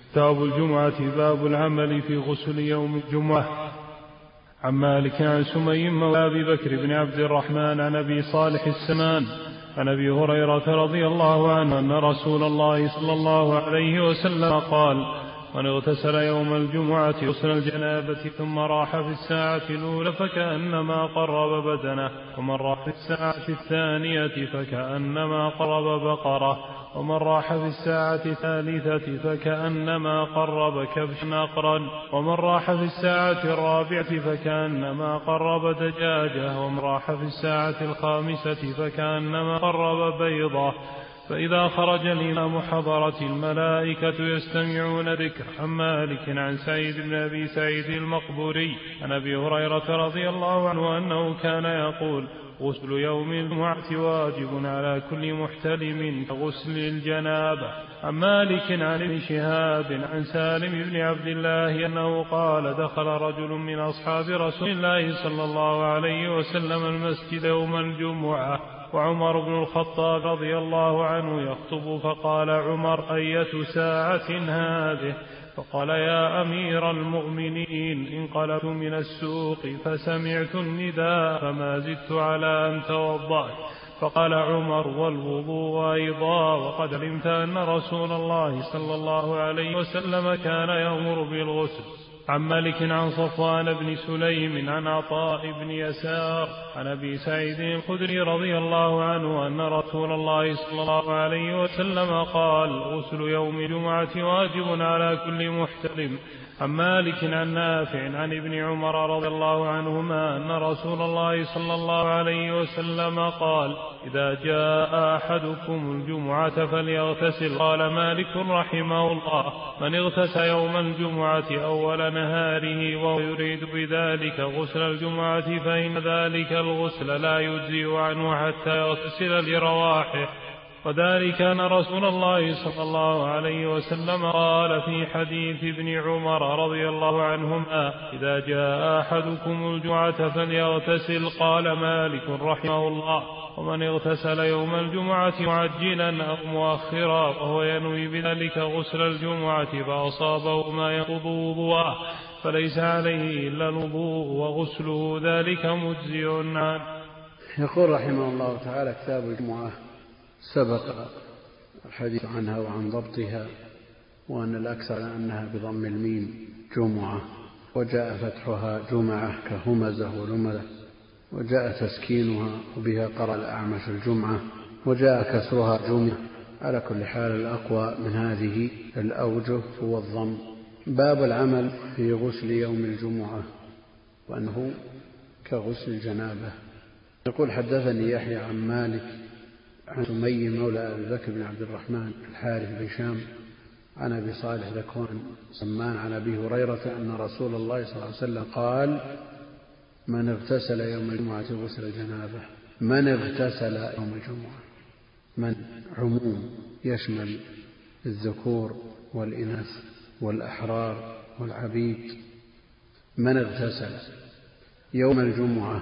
كتاب الجمعة. باب العمل في غسل يوم الجمعة. عن مالك عن سمي مولى أبي بكر بن عبد الرحمن عن أبي صالح السمان عن أبي هريرة رضي الله عنه أن رسول الله صلى الله عليه وسلم قال: من اغتسل يوم الجمعة غسل الجنابة ثم راح في الساعة الأولى فكأنما قرب بدنه، ومن راح في الساعة الثانية فكأنما قرب بقرة، ومن راح في الساعة الثالثة فكأنما قرب كبشا أقرا، ومن راح في الساعة الرابعة فكأنما قرب دجاجة، ومن راح في الساعة الخامسة فكأنما قرب بيضة. فإذا خرج الإمام حضرت الملائكة يستمعون ذكر. عن مالك عن سعيد بن أبي سعيد المقبوري عن أبي هريرة رضي الله عنه أنه كان يقول: غسل يوم الجمعة واجب على كل محتلم كغسل الجنابة. عن مالك عن ابن شهاب عن سالم بن عبد الله أنه قال: دخل رجل من أصحاب رسول الله صلى الله عليه وسلم المسجد يوم الجمعة وعمر بن الخطاب رضي الله عنه يخطب، فقال عمر: أية ساعة هذه؟ فقال: يا أمير المؤمنين، انقلبت من السوق فسمعت النداء فما زدت على أن توضأت. فقال عمر: والوضوء أيضا، وقد علمت أن رسول الله صلى الله عليه وسلم كان يأمر بالغسل. عن مالك عن صفوان بن سليم عن عطاء بن يسار عن أبي سعيد الخدري رضي الله عنه أن رسول الله صلى الله عليه وسلم قال: غسل يوم الجمعة واجب على كل محتلم. عن مالك عن نافع عن ابن عمر رضي الله عنهما أن رسول الله صلى الله عليه وسلم قال: إذا جاء أحدكم الجمعة فليغتسل. قال مالك رحمه الله: من اغتسل يوم الجمعة أول نهاره وهو يريد بذلك غسل الجمعة فإن ذلك الغسل لا يجزئ عنه حتى يغتسل لرواحه. وذلك أن رسول الله صلى الله عليه وسلم قال في حديث ابن عمر رضي الله عنهما: إذا جاء أحدكم الجمعة فليغتسل. قال مالك رحمه الله: ومن اغتسل يوم الجمعة معجلا أو مؤخرا وهو ينوي بذلك غسل الجمعة فأصابه ما ينقض وضوءه فليس عليه إلا الوضوء وغسله ذلك مجزئ عنه. يقول رحمه الله تعالى: كتاب الجمعة. سبق الحديث عنها وعن ضبطها، وأن الأكثر أنها بضم الميم جمعة، وجاء فتحها جمعة كهمزة ولمزة، وجاء تسكينها وبها قرأ الأعمش الجمعة، وجاء كسرها جمعة. على كل حال الأقوى من هذه الأوجه هو الضم. باب العمل في غسل يوم الجمعة وأنه كغسل الجنابة. يقول: حدثني يحيى عن مالك عن سمي مولى أبي بكر بن عبد الرحمن الحارث بن هشام عن أبي صالح ذكوان سمان عن أبي هريرة أن رسول الله صلى الله عليه وسلم قال: من اغتسل يوم الجمعة غسل الجنابة. من اغتسل يوم الجمعة، من عموم يشمل الذكور والإناث والأحرار والعبيد. من اغتسل يوم الجمعة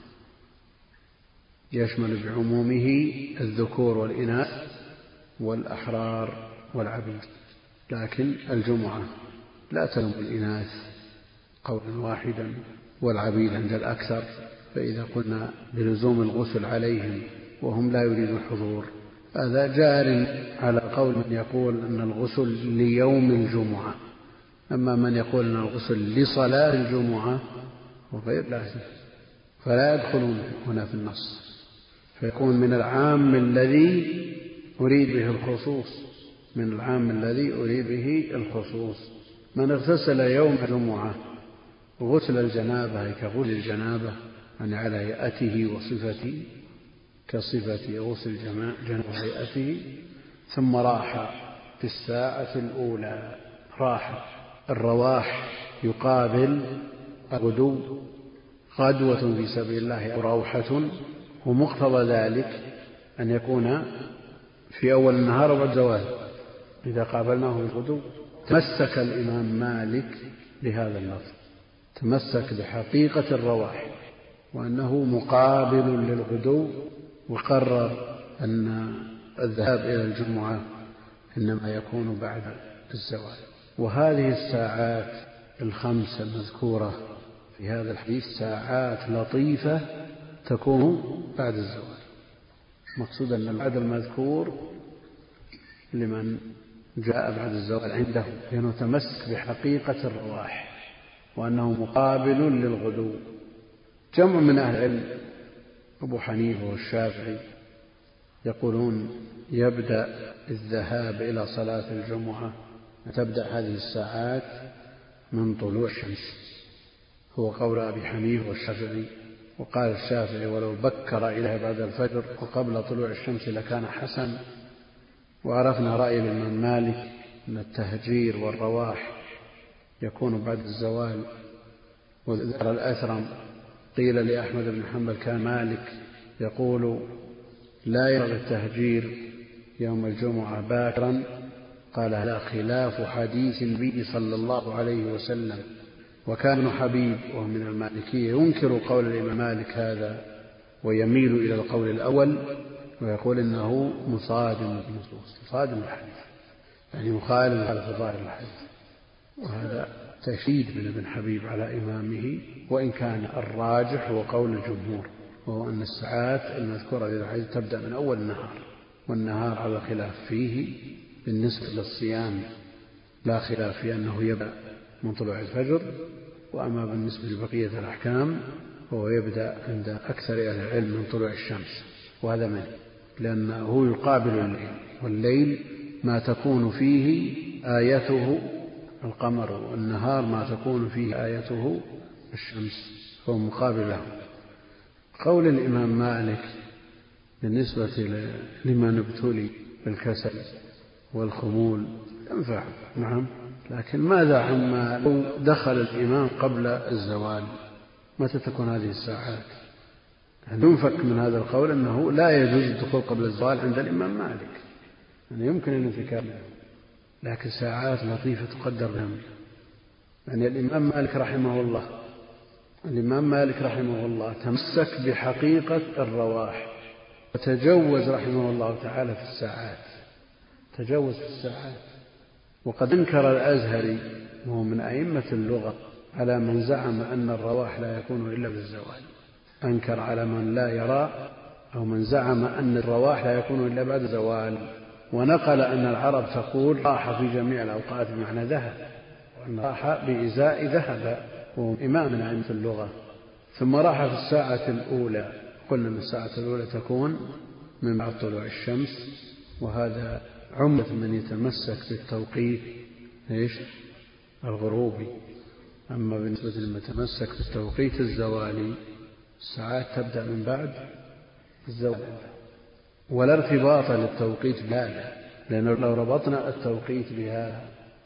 يشمل بعمومه الذكور والإناث والأحرار والعبيد، لكن الجمعة لا تلم الإناث قولا واحدا والعبيد عند الأكثر، فإذا قلنا بلزوم الغسل عليهم وهم لا يريدون الحضور هذا جار على قول من يقول أن الغسل ليوم الجمعة. أما من يقول أن الغسل لصلاة الجمعة وغير لازم فلا يدخلون هنا في النص، فيكون من العام الذي أريد به الخصوص، من العام الذي أريد به الخصوص. من اغتسل يوم الجمعة غسل الجنابة كغسل الجنابة يعني على هيئته وصفته كصفة غسل الجنابة هيئته، ثم راح في الساعة الأولى. راح الرواح يقابل الغدو، غدوة في سبيل الله أو روحة، ومقتضى ذلك أن يكون في أول النهار وبعد زوال. إذا قابلناه الغدو تمسك الإمام مالك بهذا اللفظ، تمسك بحقيقة الرواح وأنه مقابل للغدو، وقرر أن الذهاب إلى الجمعة إنما يكون بعد الزوال. وهذه الساعات ال5 المذكورة في هذا الحديث ساعات لطيفة تكون بعد الزوال. مقصود أن الوعد المذكور لمن جاء بعد الزوال عنده لأنه تمسك بحقيقة الرواح وأنه مقابل للغدو. جمع من أهل العلم أبو حنيفة والشافعي يقولون يبدأ الذهاب إلى صلاة الجمعة، تبدأ هذه الساعات من طلوع الشمس، هو قول أبي حنيفة والشافعي. وقال الشافعي ولو بكر إليها بعد الفجر وقبل طلوع الشمس لكان حسن. وعرفنا رأي الإمام مالك أن التهجير والرواح يكون بعد الزوال. وذكر الأثرم قيل لأحمد بن حنبل كان مالك يقول لا يرى التهجير يوم الجمعة باكرا، قال هذا خلاف حديث النبي صلى الله عليه وسلم. وكان ابن حبيب وهو من المالكية ينكر قول الإمام مالك هذا ويميل إلى القول الأول ويقول إنه مصادم بالنصوص، مصادم الحديث يعني مخالف على ظاهر الحديث. وهذا تشديد من ابن حبيب على إمامه، وإن كان الراجح هو قول الجمهور، وهو أن الساعات المذكورة في الحديث تبدأ من أول النهار، والنهار على خلاف فيه. بالنسبة للصيام لا خلاف في أنه يبدأ من طلوع الفجر، وأما بالنسبة لبقية الأحكام هو يبدأ عند أكثر أهل العلم من طلوع الشمس، وهذا منه لأنه يقابل الليل، والليل ما تكون فيه آيته القمر، والنهار ما تكون فيه آيته الشمس، هو مقابل له. قول الإمام مالك بالنسبة لمن ابتلي بالكسل والخمول ينفع، نعم، لكن ماذا عما لو دخل الإمام قبل الزوال؟ متى تكون هذه الساعات؟ يعني ينفك من هذا القول أنه لا يجوز الدخول قبل الزوال عند الإمام مالك، يعني يمكن الانفكاك، لكن ساعات لطيفة تقدر بهم. يعني الإمام مالك رحمه الله تمسك بحقيقة الرواح وتجوز رحمه الله تعالى في الساعات، تجوز في الساعات. وقد انكر الأزهري وهو من أئمة اللغة على من زعم أن الرواح لا يكون إلا بالزوال، أنكر على من لا يرى أو من زعم أن الرواح لا يكون إلا بعد الزوال، ونقل أن العرب تقول راح في جميع الأوقات بمعنى ذهب، وأن راح بإزاء ذهب، وهو إمام من أئمة اللغة. ثم راح في الساعة الأولى، قلنا أن الساعة الأولى تكون من بعد طلوع الشمس، وهذا عمدة من يتمسك بالتوقيت الغروبي. أما بالنسبة لمن يتمسك بالتوقيت الزوالي الساعات تبدأ من بعد الزوال، ولا ارتباط للتوقيت بهذا، لأنه لو ربطنا التوقيت بهذا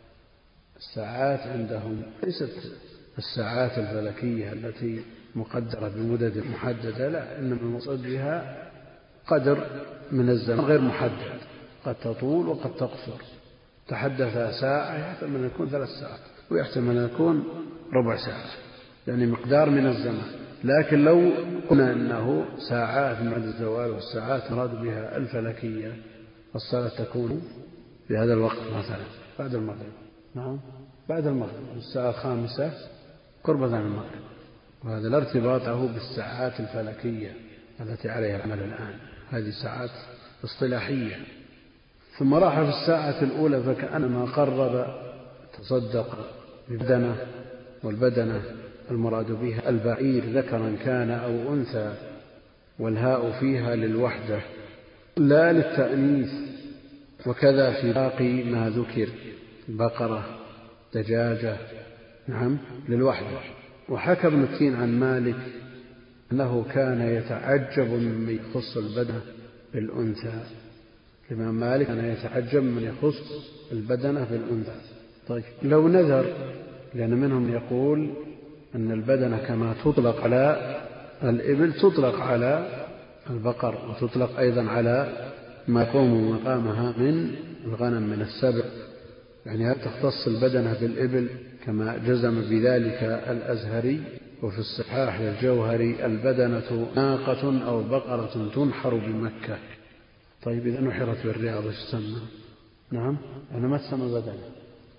الساعات عندهم ليست الساعات الفلكية التي مقدرة بمدد محددة، لا، إنما المقصود بها قدر من الزمن غير محدد، قد تطول وقد تقصر. تحدث ساعة يحتمل أن يكون 3 ساعات، ويحتمل أن يكون ربع ساعة، يعني مقدار من الزمن. لكن لو قلنا أنه ساعات بعد الزوال والساعات مراد بها الفلكية، الصلاة تكون في هذا الوقت مثلا بعد المغرب، نعم، بعد المغرب الساعة 5 قربة من المغرب، وهذا لا ارتباط له بالساعات الفلكية التي عليها العمل الآن، هذه ساعات اصطلاحية. ثم راح في الساعة الأولى فكأنما قرب تصدق ببدنة، والبدنة المراد بها البعير ذكرا كان أو أنثى، والهاء فيها للوحدة لا للتأنيث. وكذا في باقي ما ذكر، بقرة، دجاجة، نعم، للوحدة. وحكى ابن تين عن مالك أنه كان يتعجب ممن يخص البدنة بالأنثى. الإمام مالك كان يتعجب من يخص البدنة بالأنثى. طيب لو نذر، لأن منهم يقول أن البدنة كما تطلق على الإبل تطلق على البقر، وتطلق أيضا على ما يقوم مقامها من الغنم من السبع، يعني هل تختص البدنة بالإبل كما جزم بذلك الأزهري. وفي الصحاح للجوهري البدنة ناقة أو بقرة تنحر بمكة. طيب إذا نحرت بالرياض ايش تسمى؟ نعم، أنا ما تسمى بدنة،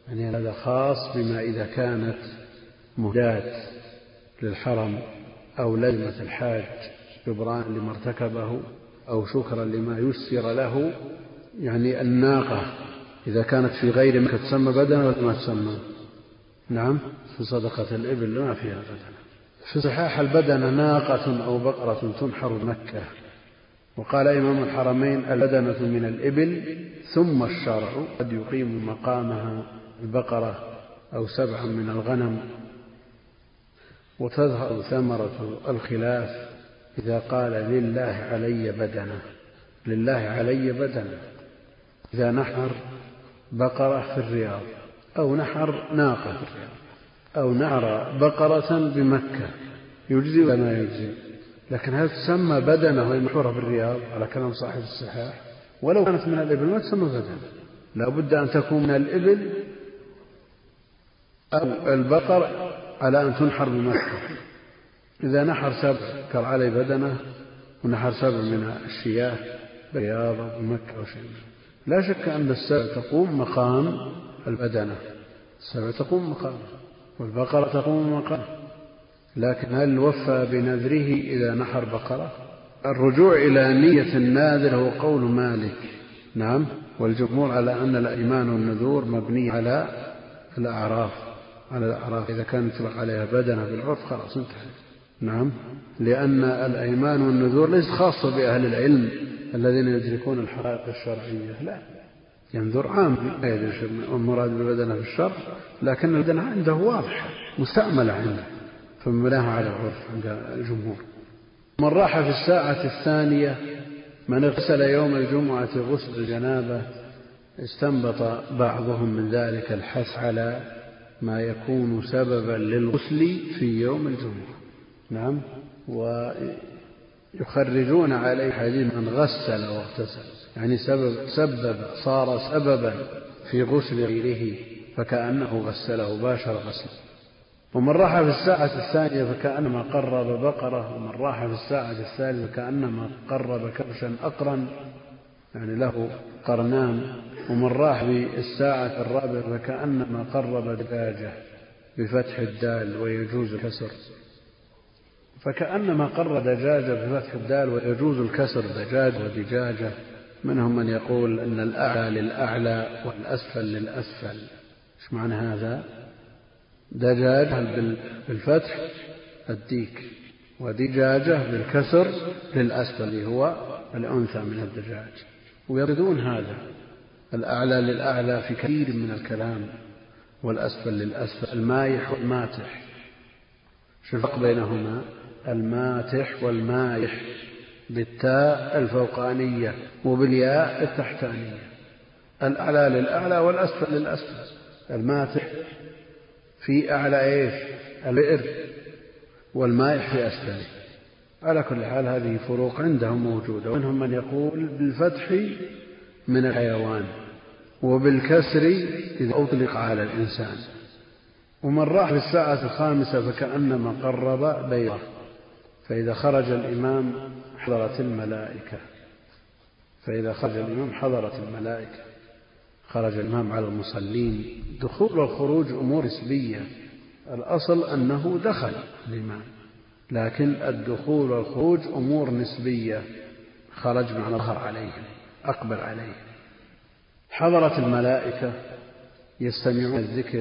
يعني هذا خاص بما إذا كانت مهداة للحرم أو لزمة الحاج جبران لما ارتكبه أو شكرا لما يسر له. يعني الناقة إذا كانت في غير مكة تسمى بدنة ولا ما تسمى؟ نعم، في صدقة الإبل ما فيها بدنة. في صحاح البدنة ناقة أو بقرة تنحر مكة. وقال إمام الحرمين البدنة من الإبل ثم الشرع قد يقيم مقامها البقرة أو 7 من الغنم. وتظهر ثمرة الخلاف إذا قال لله علي بدنة. لله علي بدنة إذا نحر بقرة في الرياض أو نحر ناقة في الرياض أو نحر بقرة بمكة يجزي ولا ما يجزي؟ لكن هل تسمى بدنة وهي محورة في الرياض على كلام صاحب الصحاح؟ ولو كانت من الإبل ما تسمى بدنة، لا بد أن تكون من الإبل أو البقر على أن تنحر بمكة. إذا نحر 7 كر علي بدنة ونحر 7 من الشياه برياض أو بمكة أو شيء. لا شك أن 7 تقوم مقام البدنة، 7 تقوم مقام والبقرة تقوم مقام. لكن هل وفى بنذره إذا نحر بقرة؟ الرجوع إلى نية الناذر هو قول مالك. نعم، والجمهور على أن الأيمان والنذور مبني على الأعراف. إذا كان يطلق عليها بدنة بالعرف خلاص انتهى. نعم، لأن الأيمان والنذور ليست خاصة بأهل العلم الذين يدركون الحقائق الشرعية، لا، ينذر عام لا يدرك المراد بالبدنة في الشرع، لكن البدنة عنده واضحة مستعملة عنده فمبناها على العرف عند الجمهور. من راح في الساعة الثانية من اغتسل يوم الجمعة غسل الجنابة استنبط بعضهم من ذلك الحث على ما يكون سببا للغسل في يوم الجمعة. نعم، ويخرجون عليه حديث من غسل واغتسل، يعني صار سببا في غسل غيره فكأنه غسله باشر غسله. ومن راح في الساعة الثانية فكأنما قرب بقرة، ومن راح في الساعة الثالثة فكأنما قرب كبشا أقرا، يعني له قرنان. ومن راح في الساعة الرابعة فكأنما قرب دجاجة بفتح الدال ويجوز الكسر. فكأنما قرب دجاجة بفتح الدال ويجوز الكسر دجاج ودجاجة. منهم من يقول أن الأعلى للأعلى والأسفل للأسفل. إيش معنى هذا؟ دجاج بالفتح الديك، ودجاجة بالكسر للأسفل هو الأنثى من الدجاج. ويردون هذا الأعلى للأعلى في كثير من الكلام، والأسفل للأسفل. المايح والماتح، شو الفرق بينهما؟ الماتح والمايح بالتاء الفوقانية وبالياء التحتانية. الأعلى للأعلى والأسفل للأسفل. الماتح في أعلى إيش؟ البئر، والمايح في أسفل. على كل حال هذه فروق عندهم موجودة. ومنهم من يقول بالفتح من الحيوان وبالكسر إذا أطلق على الإنسان. ومن راح في الساعة الخامسة فكأنما قرب بيضة، فإذا خرج الإمام حضرت الملائكة. خرج الإمام على المصلين. دخول والخروج أمور نسبية، الأصل أنه دخل الإمام، لكن الدخول والخروج أمور نسبية. خرج معنى ظهر عليهم، أقبل عليهم. حضرت الملائكة يستمعون الذكر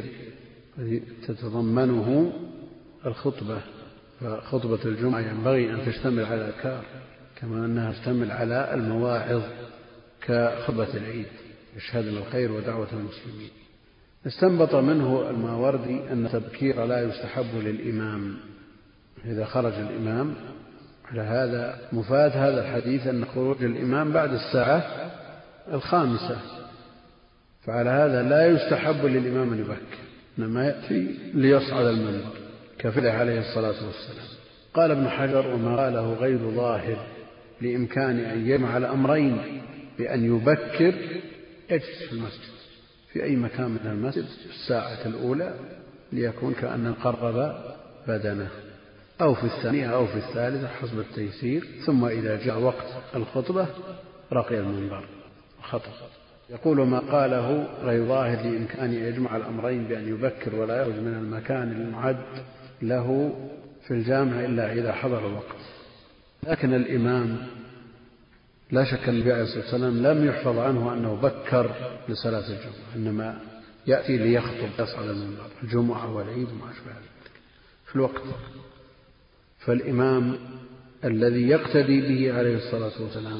تتضمنه الخطبة. فخطبة الجمعة ينبغي أن تشتمل على الأذكار كما أنها تشتمل على المواعظ كخطبة العيد، يشهد للخير ودعوة المسلمين. استنبط منه الماوردي أن التبكير لا يستحب للإمام إذا خرج الإمام. على هذا مفاد هذا الحديث أن خروج الإمام بعد الساعة الخامسة، فعلى هذا لا يستحب للإمام أن يبكر، إنما يأتي ليصعد المنبر كفعله عليه الصلاة والسلام. قال ابن حجر: وما قاله غير ظاهر لإمكان أن يجمع الأمرين بأن يبكر يجلس في المسجد في أي مكان من المسجد في الساعة الأولى ليكون كأن قرب بدنه، أو في الثانية أو في الثالثة حسب التيسير. ثم إذا جاء وقت الخطبة رقي المنبر وخطب. يقول ما قاله غير ظاهر لإمكان يجمع الأمرين بأن يبكر ولا يخرج من المكان المعد له في الجامع إلا إذا حضر الوقت. لكن الإمام لا شك أن النبي عليه الصلاة والسلام لم يحفظ عنه أنه بكر لصلاة الجمعة، إنما يأتي ليخطب يصعد المنبر الجمعة والعيد وما أشبه ذلك في الوقت. فالإمام الذي يقتدي به عليه الصلاة والسلام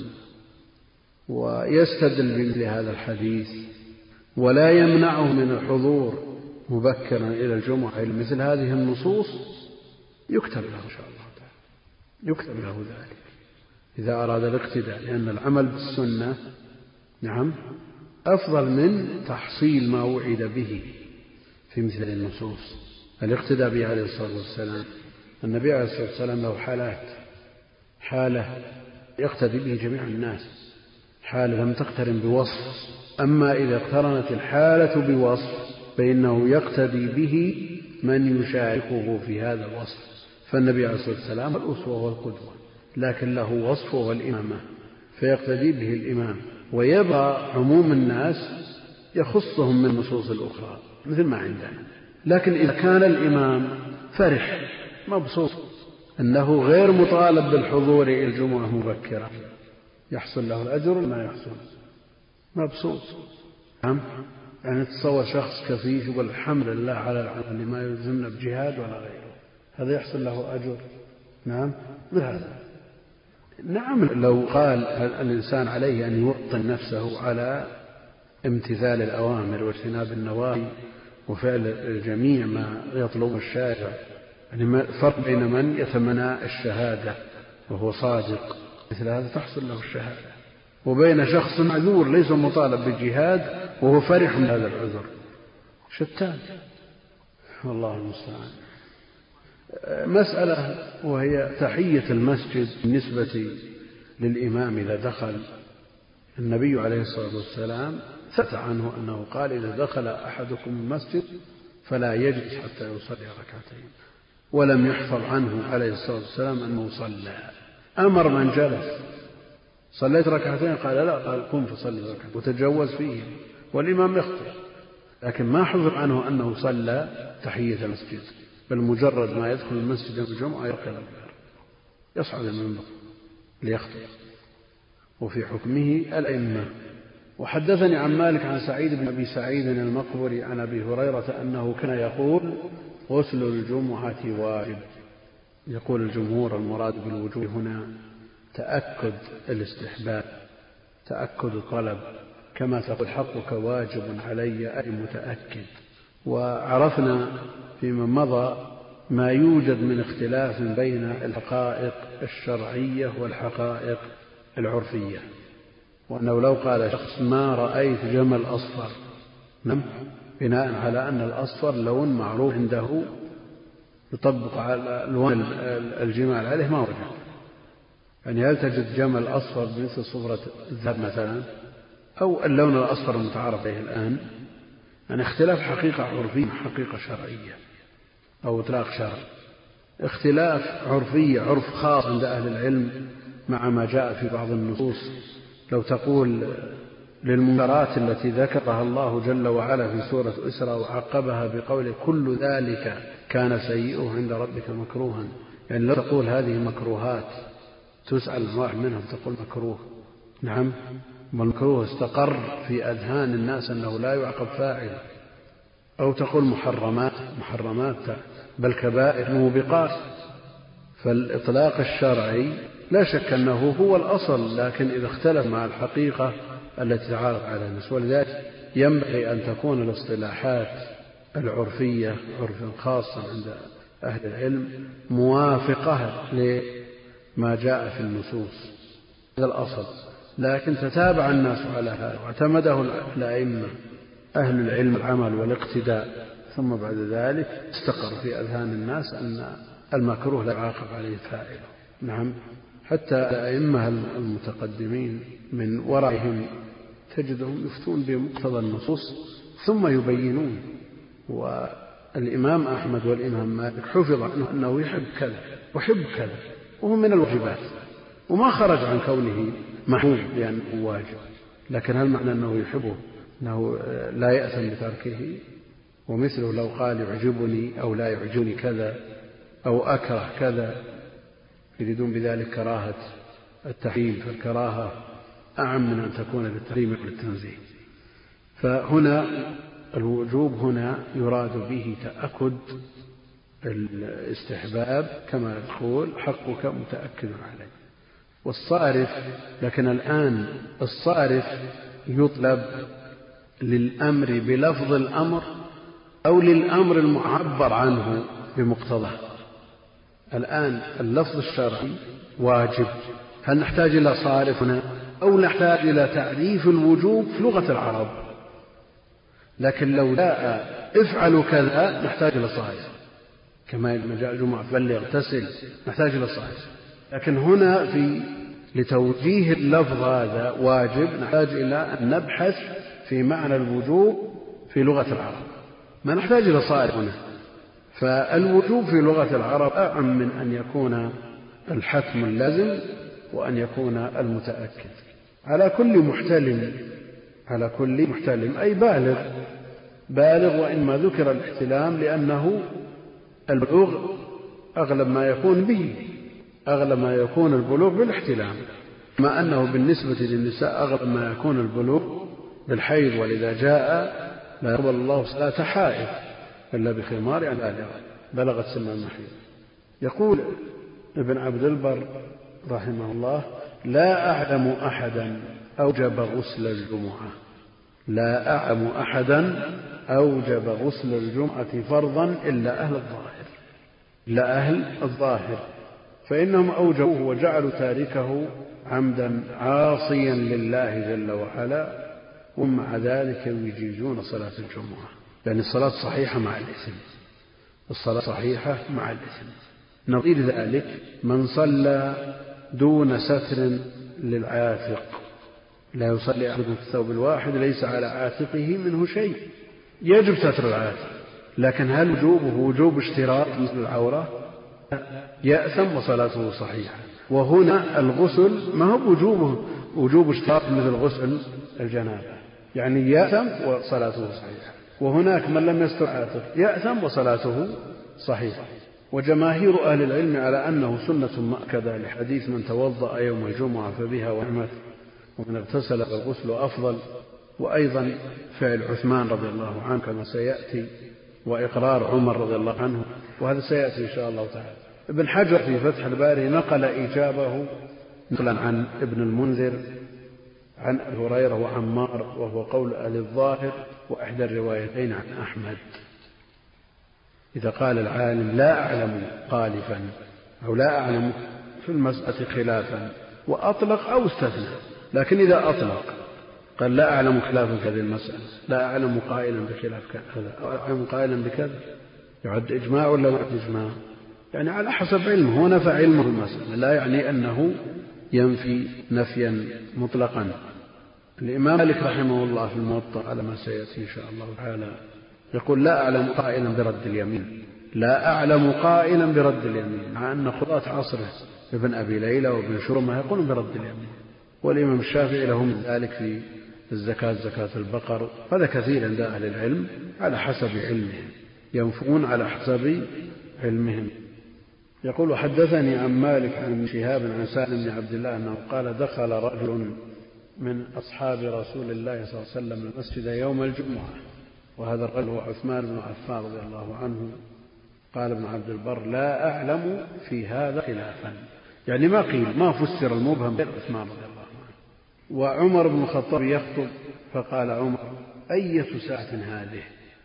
ويستدل بمثل هذا الحديث ولا يمنعه من الحضور مبكرا إلى الجمعة إلى مثل هذه النصوص يكتب له إن شاء الله تعالى، يكتب له ذلك إذا أراد الاقتداء، لأن العمل بالسنة نعم أفضل من تحصيل ما وعد به في مثل النصوص. الاقتداء به عليه الصلاة والسلام، النبي عليه الصلاة والسلام له حالات، حالة يقتدي به جميع الناس، حالة لم تقترن بوصف، أما إذا اقترنت الحالة بوصف فإنه يقتدي به من يشاركه في هذا الوصف. فالنبي عليه الصلاة والسلام الأسوة والقدوة، لكن له وصف والإمامة فيقتدي به الإمام، ويبقى عموم الناس يخصهم من النصوص الأخرى مثل ما عندنا. لكن إذا كان الإمام فرح مبسوط أنه غير مطالب بالحضور إلى الجمعة مبكرا يحصل له الأجر ما يحصل مبسوط. يعني تصور شخص كفيف يقول الحمد لله على العمل ما يلزمنا بجهاد ولا غيره، هذا يحصل له أجر. نعم بهذا. نعم لو قال الإنسان عليه أن يوطن نفسه على امتثال الأوامر واجتناب النواهي وفعل الجميع ما يطلب الشارع، يعني فرق بين من يتمنى الشهادة وهو صادق مثل هذا تحصل له الشهادة، وبين شخص معذور ليس مطالب بالجهاد وهو فرح من هذا العذر، شتان والله المستعان. مسألة وهي تحية المسجد بالنسبة للإمام إذا دخل. النبي عليه الصلاة والسلام ثبت عنه أنه قال إذا دخل أحدكم المسجد فلا يجلس حتى يصلي ركعتين، ولم يحفظ عنه عليه الصلاة والسلام أنه صلى. أمر من جلس صليت ركعتين قال لا، قال قم فصلي ركعتين وتجوز فيه والإمام يخطئ، لكن ما حفظ عنه أنه صلى تحية المسجد، بل مجرد ما يدخل المسجد في الجمعة يركع الأدبار يصعد المنبر ليخطئ. وفي حكمه الأئمة. وحدثني عن مالك عن سعيد بن أبي سعيد المقبري عن أبي هريرة أنه كان يقول غسل الجمعة واجب. يقول الجمهور المراد بالوجوب هنا تأكد الاستحباب، تأكد الطلب، كما تقول حقك واجب علي أي متأكد. وعرفنا فيما مضى ما يوجد من اختلاف بين الحقائق الشرعية والحقائق العرفية، وأنه لو قال شخص ما رأيت جمل أصفر بناء على أن الأصفر لون معروف عنده يطبق على ألوان الجمال عليه ما وجد. يعني هل تجد جمل أصفر بمثل صفرة الذهب مثلا أو اللون الأصفر المتعارف عليه الآن؟ يعني اختلاف حقيقة عرفية حقيقة شرعية أو إطلاق شرع. اختلاف عرفية عرف خاص عند أهل العلم مع ما جاء في بعض النصوص. لو تقول للمنكرات التي ذكرها الله جل وعلا في سورة إسراء وعقبها بقوله كل ذلك كان سيئه عند ربك مكروها، يعني لو تقول هذه مكروهات تسأل واحد منهم تقول مكروه، نعم والمكروه استقر في أذهان الناس أنه لا يعاقب فاعل. أو تقول محرمات بل كبائر موبقات. فالإطلاق الشرعي لا شك أنه هو الأصل، لكن إذا اختلف مع الحقيقة التي تعارض على الناس، ولذلك ينبغي أن تكون الاصطلاحات العرفية عرفا خاصا عند أهل العلم موافقة لما جاء في النصوص، هذا الأصل. لكن تتابع الناس على هذا واعتمده الأئمة أهل العلم العمل والاقتداء، ثم بعد ذلك استقر في أذهان الناس أن المكروه لا يعاقب عليه فاعله. نعم حتى الأئمة المتقدمين من ورائهم تجدهم يفتون بمقتضى النصوص ثم يبينون. والإمام أحمد والإمام مالك حفظ عنه أنه يحب كذا ويحب كذا وهو من الواجبات، وما خرج عن كونه محبوب لأنه واجب، لكن هل معنى أنه يحبه أنه لا يأثم بتركه؟ ومثله لو قال يعجبني أو لا يعجبني كذا أو أكره كذا، يريدون بذلك كراهة التحريم، فالكراهة أعم من أن تكون للتحريم والتنزيه. فهنا الوجوب هنا يراد به تأكد الاستحباب كما يقول حقك متأكد عليه. والصارف، لكن الآن الصارف يطلب للأمر بلفظ الأمر أو للأمر المعبر عنه بمقتضاه. الآن اللفظ الشرعي واجب، هل نحتاج إلى صارف هنا أو نحتاج إلى تعريف الوجوب في لغة العرب؟ لكن لو جاء افعلوا كذا نحتاج إلى صارف، كما جاء الجمعة فبلغ اغتسل نحتاج إلى صارف. لكن هنا لتوجيه اللفظ هذا واجب نحتاج إلى أن نبحث في معنى الوجوب في لغة العرب، ما نحتاج إلى صارف هنا. فالوجوب في لغة العرب أعم من أن يكون الحتم اللازم وأن يكون المتأكد. على كل محتلم أي بالغ، وإنما ذكر الاحتلام لأنه البلوغ أغلب ما يكون البلوغ بالاحتلام، ما أنه بالنسبة للنساء أغلب ما يكون البلوغ بالحيض، ولذا جاء لا يقبل الله صلاة حائض إلا بخمار بالغة بلغت سن المحيض. يقول ابن عبد البر رحمه الله: لا أعلم أحدا أوجب غسل الجمعة فرضا إلا أهل الظاهر، فإنهم أوجبوه وجعلوا تاركه عمدا عاصيا لله جل وعلا، ومع ذلك يجيزون صلاة الجمعة، يعني الصلاة صحيحة مع الإثم. نظير ذلك من صلى دون ستر للعاتق، لا يصلي أحد في الثوب الواحد ليس على عاتقه منه شيء، يجب ستر العاتق، لكن هل وجوبه وجوب اشتراط مثل العورة؟ يأثم وصلاته صحيحة. وهنا الغسل ما هو وجوب اشتراط مثل غسل الجنابة، يعني يأثم وصلاته صحيحة. وهناك من لم يستر عاتق يأثم وصلاته صحيحة. وجماهير أهل العلم على أنه سنة مؤكدة لحديث من توضأ يوم الجمعة فبها ونعمت، ومن اغتسل فالغسل أفضل، وأيضا فعل عثمان رضي الله عنه كما سيأتي، وإقرار عمر رضي الله عنه، وهذا سيأتي إن شاء الله تعالى. ابن حجر في فتح الباري نقل إيجابه نقلا عن ابن المنذر عن أبي هريرة وعمار، وهو قول أهل الظاهر وإحدى الروايتين عن أحمد. إذا قال العالم لا أعلم خالفا أو لا أعلم في المسألة خلافا وأطلق أو استثنى، لكن إذا أطلق قال لا أعلم خلافا في هذه المسألة، لا أعلم قائلا بخلاف كذا أو أعلم قائلا بكذا، يعد إجماع ولا ما إجماع؟ يعني على حسب علمه، هنا فعلمه المسألة لا يعني أنه ينفي نفيا مطلقا. الإمام مالك رحمه الله في الموطأ على ما سيأتي إن شاء الله تعالى يقول لا أعلم قائلا برد اليمين، مع أن قضاة عصره ابن أبي ليلى وابن شرمة يقولون برد اليمين، والإمام الشافعي له من ذلك في الزكاة زكاة البقر، هذا كثير عند أهل العلم على حسب علمهم، ينفون على حسب علمهم. يقول: حدثني عن مالك عن ابن شهاب عن سالم بن عبد الله أنه قال: دخل رجل من أصحاب رسول الله صلى الله عليه وسلم المسجد يوم الجمعة، وهذا الرجل هو عثمان بن عفان رضي الله عنه. قال ابن عبد البر: لا أعلم في هذا خلافا، يعني ما فسر المبهم غير عثمان رضي الله عنه. وعمر بن الخطاب يخطب فقال عمر: أية ساعة هذه؟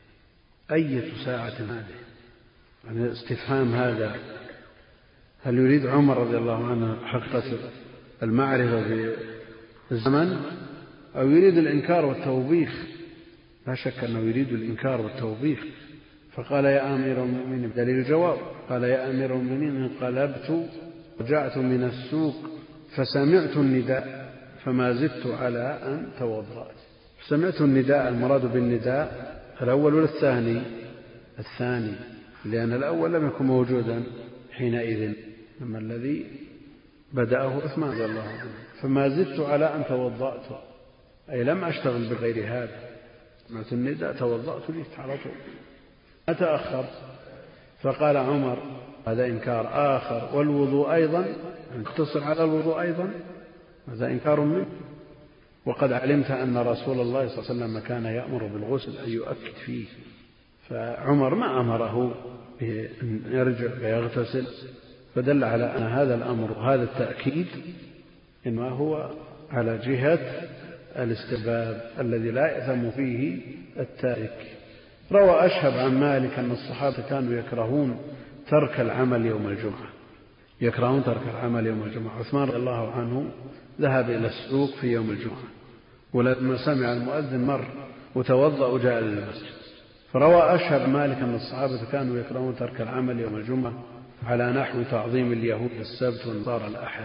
يعني استفهام هذا، هل يريد عمر رضي الله عنه حقيقة المعرفة بالزمن أو يريد الإنكار والتوبيخ؟ لا شك أنه يريد الإنكار والتوبيخ. فقال: يا أمير المؤمنين، بدليل الجواب، قال: يا أمير المؤمنين، انقلبت رجعت من السوق فسمعت النداء فما زدت على أن توضأت. سمعت النداء، المراد بالنداء الأول ولا الثاني؟ لأن الأول لم يكن موجودا حينئذ، أما الذي بدأه عثمان رضي الله عنه. فما زدت على أن توضأت، أي لم أشتغل بغير هذا، سمعت النداء توضأت جئت على طول أتأخر. فقال عمر هذا إنكار آخر، والوضوء أيضا اقتصر على الوضوء أيضا، هذا إنكار منه، وقد علمت أن رسول الله صلى الله عليه وسلم كان يأمر بالغسل أن يؤكد فيه. فعمر ما أمره بأن يرجع ويغتسل، فدل على أن هذا الأمر وهذا التأكيد إنما هو على جهة الاستحباب الذي لا يأثم فيه التارك. روى أشهب عن مالك أن الصحابة كانوا يكرهون ترك العمل يوم الجمعة، يكرهون ترك العمل يوم الجمعة. عثمان رضي الله عنه ذهب إلى السوق في يوم الجمعة، ولما سمع المؤذن مر وتوضأ وجاء للمسجد. فروى أشهب مالك أن الصحابة كانوا يكرهون ترك العمل يوم الجمعة على نحو تعظيم اليهود السبت والنصارى الأحد.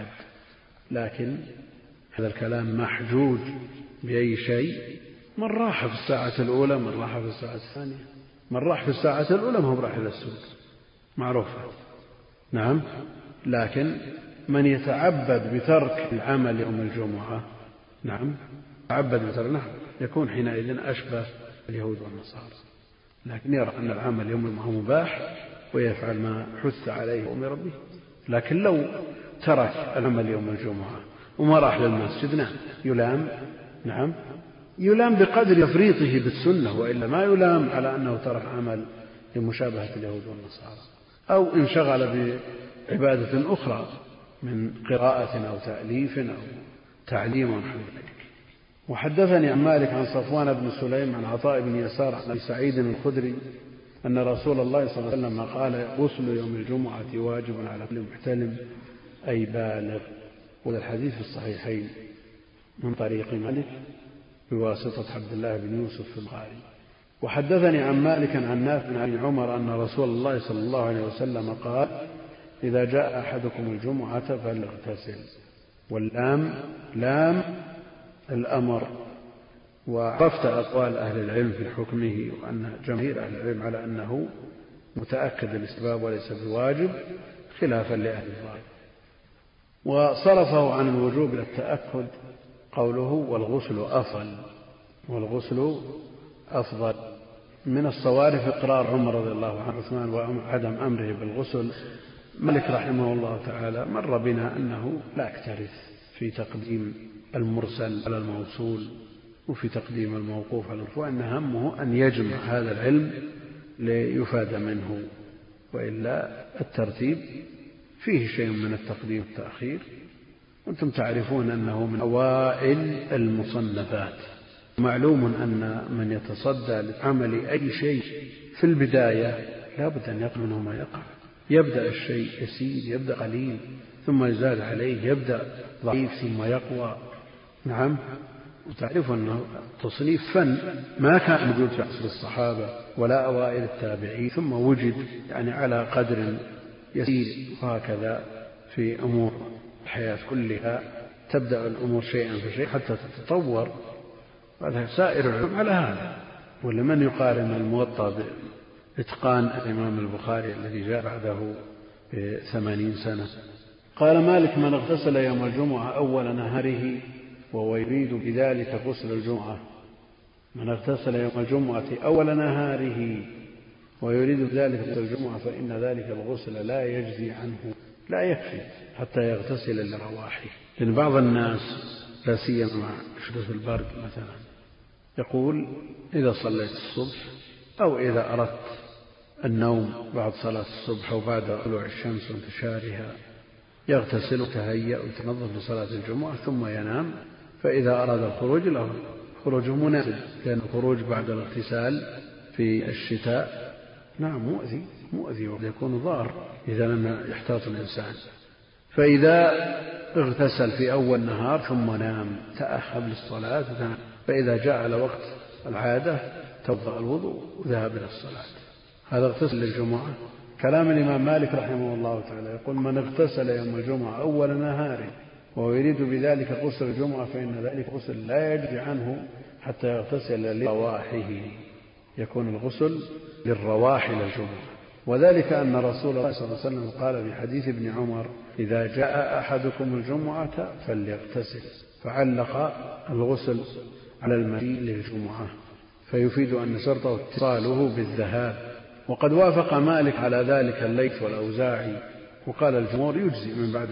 لكن هذا الكلام محجوج بأي شيء؟ من راح في الساعة الأولى، من راح في الساعة الثانية، من راح في الساعة الأولى ما هو راح إلى السوق، معروفة. نعم، لكن من يتعبد بترك العمل يوم الجمعة، نعم تعبد بترك، يكون حينئذ أشبه اليهود والنصارى، لكن يرى أن العمل يوم الجمعة مباح ويفعل ما حث عليه وأمر به. لكن لو ترك العمل يوم الجمعة وما راح للمسجد، نعم يلام، نعم يلام بقدر تفريطه بالسنة، وإلا ما يلام على أنه ترك عمل لمشابهة اليهود والنصارى، أو انشغل بعبادة أخرى من قراءة أو تأليف أو تعليم ونحو ذلك. وحدثني عن مالك عن صفوان بن سليم عن عطاء بن يسار عن أبي سعيد الخدري أن رسول الله صلى الله عليه وسلم قال غسل يوم الجمعة واجب على كل محتلم أي بالغ. وهذا الحديث في الصحيحين من طريق مالك بواسطة عبد الله بن يوسف في البخاري. وحدثني عن مالك عن نافع عن عمر أن رسول الله صلى الله عليه وسلم قال إذا جاء أحدكم الجمعة فليغتسل. واللام لام الأمر. وعرفت أقوال أهل العلم في حكمه، وأن جماهير أهل العلم على أنه متأكد الاستحباب وليس بواجب، خلافا لأهل الظاهر. وصرفه عن الوجوب إلى التأكد قوله والغسل أفضل، والغسل أفضل. من الصوارف إقرار عمر رضي الله عنه عثمان وعدم أمره بالغسل. مالك رحمه الله تعالى مر بنا أنه لا يكترث في تقديم المرسل على الموصول وفي تقديم الموقوف على الرفوع، أن همه أن يجمع هذا العلم ليفاد منه، وإلا الترتيب فيه شيء من التقديم والتأخير. وأنتم تعرفون أنه من أوائل المصنفات. معلوم أن من يتصدى لعمل أي شيء في البداية لا بد أن يقع منه ما يقع. يبدأ الشيء يسير، يبدأ قليل ثم يزاد عليه، يبدأ ضعيف ثم يقوى. نعم، وتعرف أنه تصنيف فن ما كان موجود في عصر الصحابة ولا أوائل التابعين، ثم وجد يعني على قدر يسير. وهكذا في أمور الحياة كلها تبدأ الأمور شيئا فشيء حتى تتطور. هذا سائر العلوم على هذا. ولمن يقارن الموطأ بإتقان الإمام البخاري الذي جاء بعده ب80 سنة. قال مالك من اغتسل يوم الجمعة أول نهاره وهو يريد بذلك غسل الجمعة، من اغتسل يوم الجمعة أول نهاره ويريد بذلك غسل الجمعة فإن ذلك الغسل لا يجزي عنه، لا يكفي حتى يغتسل لرواحه. لأن بعض الناس لا سيما مع شدة البرد مثلا يقول إذا صليت الصبح أو إذا أردت النوم بعد صلاة الصبح أو بعد طلوع الشمس وانتشارها يغتسل ويتهيأ ويتنظف لصلاة الجمعة ثم ينام. فإذا أراد الخروج له خروجه مناسب، لأن الخروج بعد الاغتسال في الشتاء نعم مؤذي ويكون ضار إذا لم يحتاط الإنسان. فإذا اغتسل في أول نهار ثم نام تأخر للصلاة، فإذا جاء على وقت العادة توضأ الوضوء وذهب إلى الصلاة. هذا اغتسل للجمعة. كلام الإمام مالك رحمه الله تعالى يقول من اغتسل يوم الجمعة أول نهاره وهو يريد بذلك غسل الجمعة فإن ذلك غسل لا يجزي عنه حتى يغتسل لرواحه. يكون الغسل للرواح للجمعة. وذلك أن رسول الله صلى الله عليه وسلم قال في حديث ابن عمر إذا جاء أحدكم الجمعة فليغتسل، فعلق الغسل على المجيء للجمعة، فيفيد أن شرطه اتصاله بالذهاب. وقد وافق مالك على ذلك الليث والأوزاعي، وقال الجمهور يجزي من بعد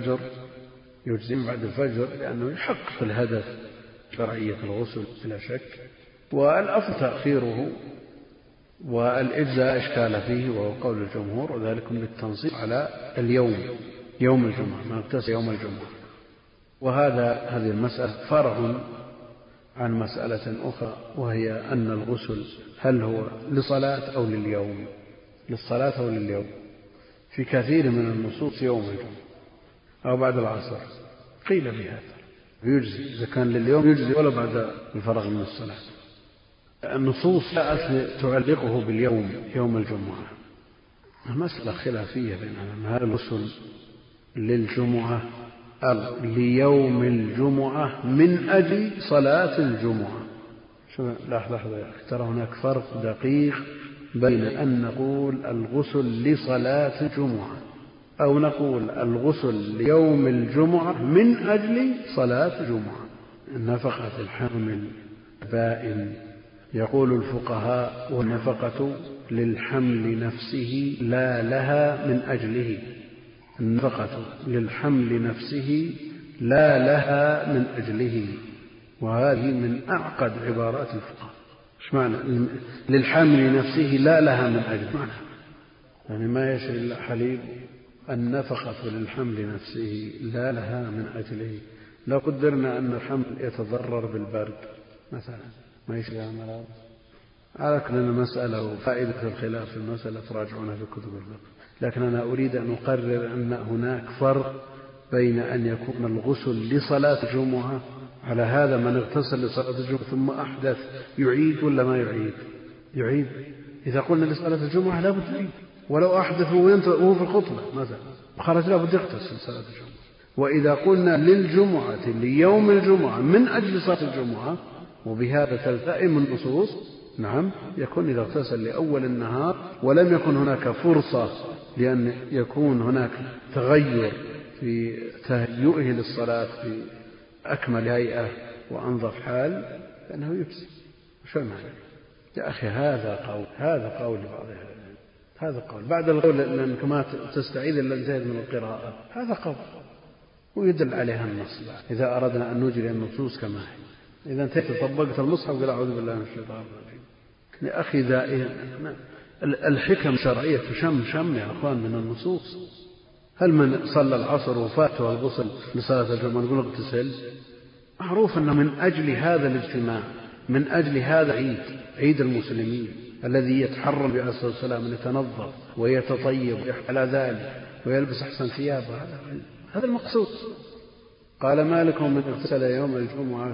الفجر لأنه يحقق الهدف شرعية الغسل بلا شك، والأفضل تأخيره، والإجزاء إشكال فيه وهو قول الجمهور، وذلك بالتنصيص على يوم الجمعة، ما اغتسل يوم الجمعة. هذه المسألة فرع عن مسألة أخرى، وهي أن الغسل هل هو للصلاة أو لليوم. في كثير من النصوص يوم الجمعة أو بعد العصر قيل بهذا يجزي، إذا كان لليوم يجزي ولو بعد الفراغ من الصلاة. النصوص جاءت تعلقه باليوم، يوم الجمعة. المسألة خلافية بين هل الغسل للجمعة أو ليوم الجمعة من أجل صلاة الجمعة. لحظة يا أخي، ترى هناك فرق دقيق بين أن نقول الغسل لصلاة الجمعة أو نقول الغسل ليوم الجمعة من أجل صلاة الجمعة. النفقة الحامل بائن، يقول الفقهاء والنفقة للحمل نفسه لا لها من أجله. النفقة للحمل نفسه لا لها من أجله، وهذه من أعقد عبارات الفقهاء. ايش معنى للحمل نفسه لا لها من أجله؟ يعني ما يشري إلا حليب. النفقة للحمل نفسه لا لها من أجله. لو قدرنا أن الحمل يتضرر بالبرد مثلا ما يشري الملابس. على كل المسألة وفائدة الخلاف في المسألة تراجعونها في كتب الفقه، لكن أنا أريد أن أقرر أن هناك فرق بين أن يكون الغسل لصلاة الجمعة، على هذا من اغتسل لصلاة الجمعة ثم أحدث يعيد ولا ما يعيد. إذا قلنا لصلاة الجمعة لا بد يعيد، ولو أحدث وهو في الخطبة مثلا وخرج لا بد يغتسل لصلاة الجمعة. وإذا قلنا للجمعة ليوم الجمعة من أجل صلاة الجمعة، وبهذا تلتئم النصوص، نعم يكون إذا اغتسل لأول النهار ولم يكن هناك فرصة لأن يكون هناك تغير في تهيئه للصلاة في أكمل هيئة وأنظف حال، فإنه يكسي. شو المعنى يا أخي؟ هذا قول لبعض هذا قول بعد القول لأنك ما تستعيذ إلا انتهت من القراءة، هذا قول ويدل عليها النص. إذا أردنا أن نجري النصوص كما هي، إذا انتهت طبقت المصحف قل أعوذ بالله من الشيطان الرجيم. يا أخي الحكم شرعية شم يا أخوان من النصوص. هل من صلى العصر وفاته الغسل لصلاة الجمعة نقول اغتسل؟ معروف أنه من أجل هذا الاجتماع، من أجل هذا عيد المسلمين الذي يتحرم عليه الصلاة والسلام أن يتنظف ويتطيب على ذلك ويلبس أحسن ثيابه، هذا المقصود. قال مالك من اغتسل يوم الجمعة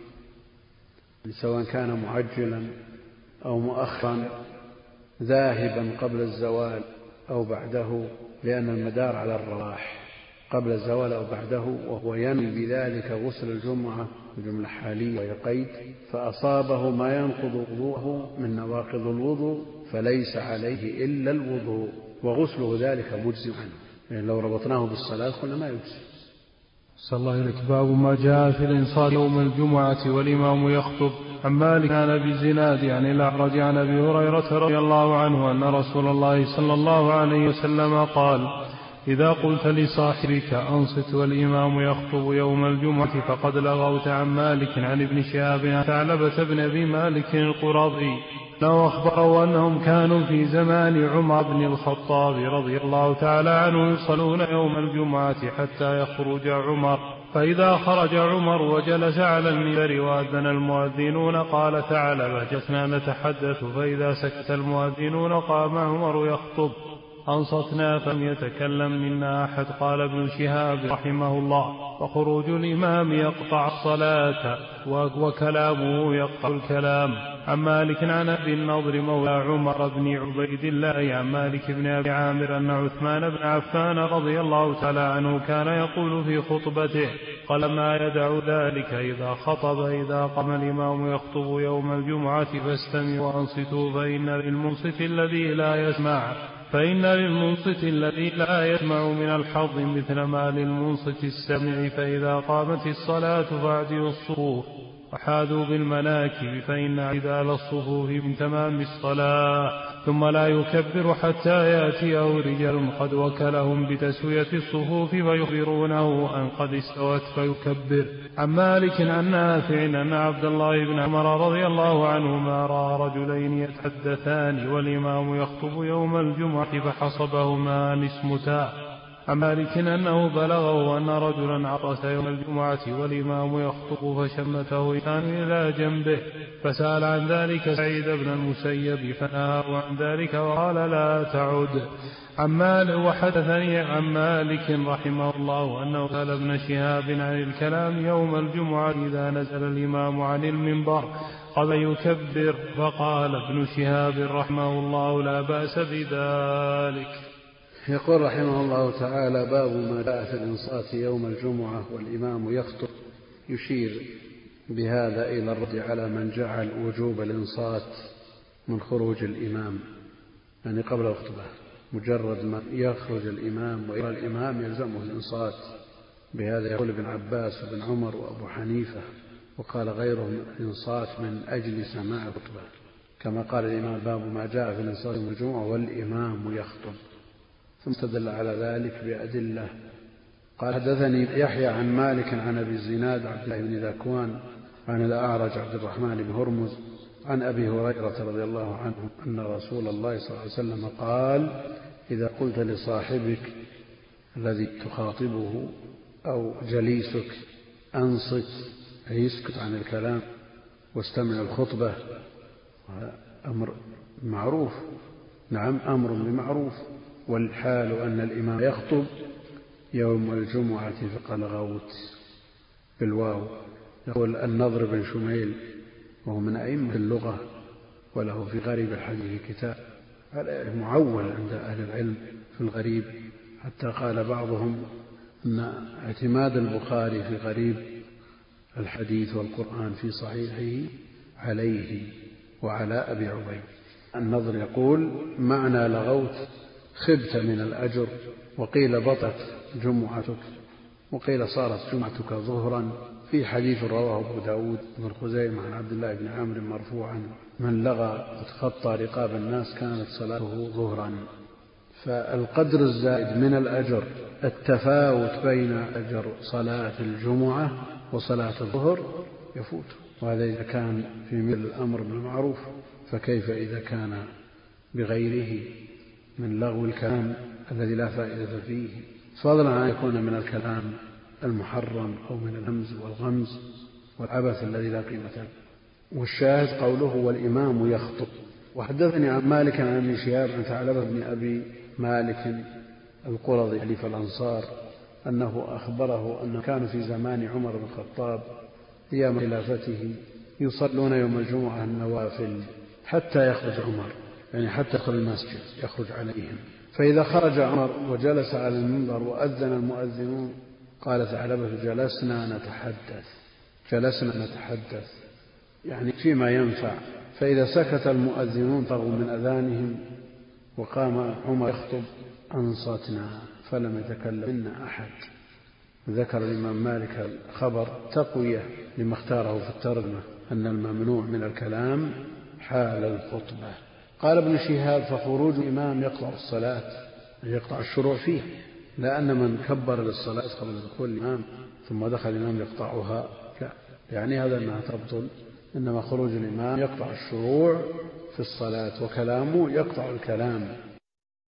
سواء كان معجلا أو مؤخرا ذاهبا قبل الزوال أو بعده، لأن المدار على الرواح قبل الزوال أو بعده، وهو ينوي بذلك غسل الجمعة بجملة حالية ويقيد، فأصابه ما ينقض وضوءه من نواقض الوضوء فليس عليه إلا الوضوء، وغسله ذلك مجزئ عنه. يعني لو ربطناه بالصلاة قلنا ما يجزي. صلى الله عليه باب ما جاء في الإنصات يوم الجمعة والإمام يخطب. عن مالك عن أبي الزناد عن الأعرج عن أبي هريرة رضي الله عنه أن رسول الله صلى الله عليه وسلم قال: إذا قلت لصاحبك أنصت والإمام يخطب يوم الجمعة فقد لغوت. عن مالك عن ابن شهاب عن ثعلبة بن أبي مالك القرظي أنه أخبره أنهم كانوا في زمان عمر بن الخطاب رضي الله تعالى عنه يصلون يوم الجمعة حتى يخرج عمر، فإذا خرج عمر وجلس على المنبر وأذن المؤذنون قال ثعلبة: جلسنا نتحدث، فإذا سكت المؤذنون قام عمر يخطب، أنصتنا فلم يتكلم منا أحد. قال ابن شهاب رحمه الله: وخروج الإمام يقطع الصلاة وكلامه يقطع الكلام. عن مالك عن أبي النضر مولى عمر بن عبيد الله عن مالك بن أبي عامر أن عثمان بن عفان رضي الله تعالى عنه كان يقول في خطبته: قال ما يدع ذلك إذا خطب: إذا قام الإمام يخطب يوم الجمعة فاستمعوا وأنصتوا، فإن للمنصت الذي لا يسمع من الحظ مثل ما للمنصت السمع، فإذا قامت الصلاة فاعدلوا الصفوف وحاذوا بالمناكب فإن اعتدال الصفوف من تمام الصلاة. ثم لا يكبر حتى يأتيه رجال قد وكلهم بتسوية الصفوف فيخبرونه أن قد استوت فيكبر. عن مالك عن نافع أن عبد الله بن عمر رضي الله عنهما رأى رجلين يتحدثان والإمام يخطب يوم الجمعة فحصبهما أن اسمتا. عن مالك أنه بلغه أن رجلا عطس يوم الجمعة والإمام يخطب فشمته إنسان إلى جنبه فسأل عن ذلك سعيد بن المسيب فنهاه عن ذلك وقال لا تعد. وحدثني عن مالك رحمه الله أنه سأل ابن شهاب عن الكلام يوم الجمعة إذا نزل الإمام عن المنبر قبل يكبر فقال ابن شهاب رحمه الله لا بأس بذلك. يقول رحمه الله تعالى باب ما جاء في الإنصات يوم الجمعة والإمام يخطب، يشير بهذا إلى الرد على من جعل وجوب الإنصات من خروج الإمام، يعني قبل الخطبة مجرد ما يخرج الإمام ويرى الإمام يلزمه الإنصات. بهذا يقول ابن عباس وابن عمر وأبو حنيفة وقال غيرهم الإنصات من أجل سماع الخطبة، كما قال الإمام باب ما جاء في الإنصات يوم الجمعة والإمام يخطب، ثم استدل على ذلك بأدلة. قال حدثني يحيى عن مالك عن أبي الزناد عبد الله بن ذكوان عن الأعرج عبد الرحمن بن هرمز عن أبي هريرة رضي الله عنه أن رسول الله صلى الله عليه وسلم قال إذا قلت لصاحبك الذي تخاطبه أو جليسك أنصت، أي يسكت عن الكلام واستمع الخطبة، أمر معروف، نعم أمر بمعروف، والحال أن الإمام يخطب يوم الجمعة فقال غوت بالواو. يقول النضر بن شميل وهو من أئمة اللغة وله في غريب الحديث كتاب معول عند أهل العلم في الغريب، حتى قال بعضهم أن اعتماد البخاري في غريب الحديث والقرآن في صحيحه عليه وعلى أبي عبيد. النضر يقول معنى لغوت خبت من الأجر، وقيل بطت جمعتك، وقيل صارت جمعتك ظهرا. في حديث رواه أبو داود بن خزيمة عن عبد الله بن عمرو مرفوعا من لغى وتخطى رقاب الناس كانت صلاته ظهرا. فالقدر الزائد من الأجر التفاوت بين أجر صلاة الجمعة وصلاة الظهر يفوت، وهذا إذا كان في مثل الأمر بالمعروف، فكيف إذا كان بغيره من لغو الكلام الذي لا فائدة فيه، فضلا عن يكون من الكلام المحرم أو من الهمز والغمز والعبث الذي لا قيمة له. والشاهد قوله والإمام يخطب. وحدثني عن مالك عن ابن شهاب عن ثعلبة بن أبي مالك القرظي حليف الأنصار أنه أخبره أنه كان في زمان عمر بن الخطاب أيام خلافته يصلون يوم الجمعة النوافل حتى يخرج عمر، يعني حتى يدخل المسجد يخرج عليهم، فإذا خرج عمر وجلس على المنبر وأذن المؤذنون قال ثعلبة جلسنا نتحدث يعني فيما ينفع، فإذا سكت المؤذنون طغوا من أذانهم وقام عمر يخطب أنصتنا فلم يتكلم منا أحد. ذكر الإمام مالك الخبر تقوية لما اختاره في الترجمة أن الممنوع من الكلام حال الخطبة. قال ابن شهاب فخروج الإمام يقطع الصلاة، يقطع الشروع فيه، لا أن من كبر للصلاة قبل دخول الإمام ثم دخل الإمام يقطعها، لا، يعني هذا أنها تبطل، إنما خروج الإمام يقطع الشروع في الصلاة وكلامه يقطع الكلام.